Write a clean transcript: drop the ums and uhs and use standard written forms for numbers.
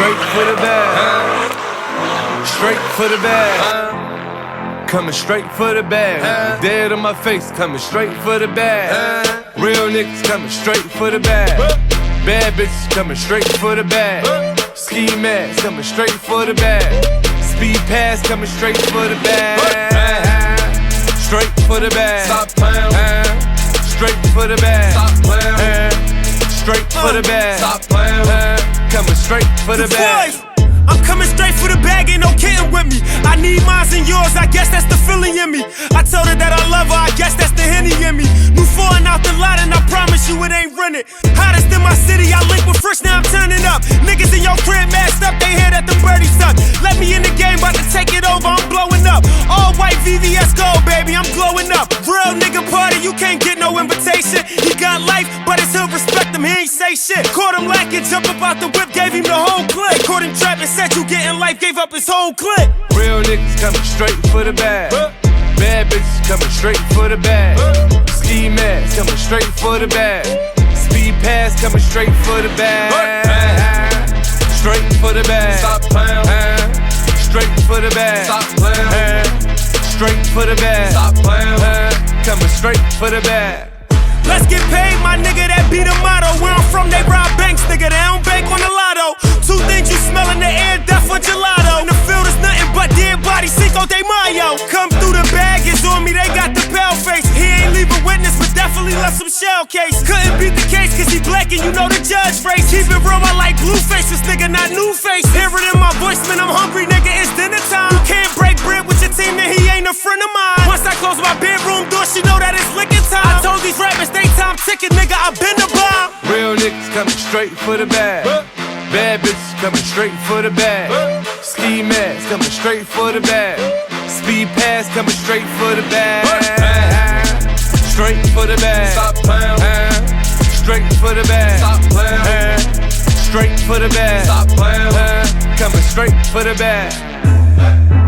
straight for the bag. Straight for the bag. Coming straight for the bag. Dead on my face, coming straight for the bag. Real niggas coming straight for the bag. Bad bitches coming straight for the bag. Ski mask coming straight for the bag. Speed pass coming straight for the bag. Straight for the bag. Stop playing. Straight for the bag. Stop playing. Straight for the bag. Stop playing. Coming straight for the bag. I'm coming straight for the bag, ain't no kidding with me. I need mines and yours, I guess that's the feeling in me. I told her that I love her, I guess that's the Henny in me. New foreign out the lot and I promise you it ain't rented. Hottest in my city, I link with Frisch, now I'm turning up. Niggas in your crib masked up, they hear that the birdie suck. Let me in the game, about to take it over, I'm blowing up. All white VVS gold, baby, I'm glowing up. Real nigga party, you can't get no invitation. He got life, but his hood respect him, he ain't say shit. Caught him lacking, jump up out the whip, gave him the whole clip. Caught him trapping, said you getting life, gave up his whole clip. Real niggas coming straight for the bag. Bad bitches coming straight for the bag. Ski mask coming straight for the bag. Speed pass coming straight for the bag. Straight for the bag. Stop playing. Straight for the bag. Stop playing. Straight for the bag. Stop playing. Coming straight for the bag. Let's get paid, my nigga, that be the motto. Where I'm from, they rob banks, nigga, they don't bank on the lotto. Two things you smell in the air, death or gelato. In the field is nothing but dead bodies, Cinco de Mayo. Come through the bag, it's on me, they got the pale face. He ain't leave a witness, but definitely left some shell case. Couldn't beat the case, cause he black and you know the judge race. Keep it real, I like blue faces, nigga, not new face. Hear it in my voice, man, I'm hungry, nigga, it's dinner time. You can't break bread with your team, then he ain't a friend of mine. Once I close my bedroom door, she know that it's licking time. I told these rappers, they time ticking, nigga, I been the bomb. Real niggas coming straight for the bag. Bad bitches coming straight for the bag. Ski mask coming straight for the bag. Speed pass coming straight for the bag. Straight for the bag. Stop playing. Straight for the bag. Stop playing. Straight for the bag. Stop playing. Coming straight for the bag.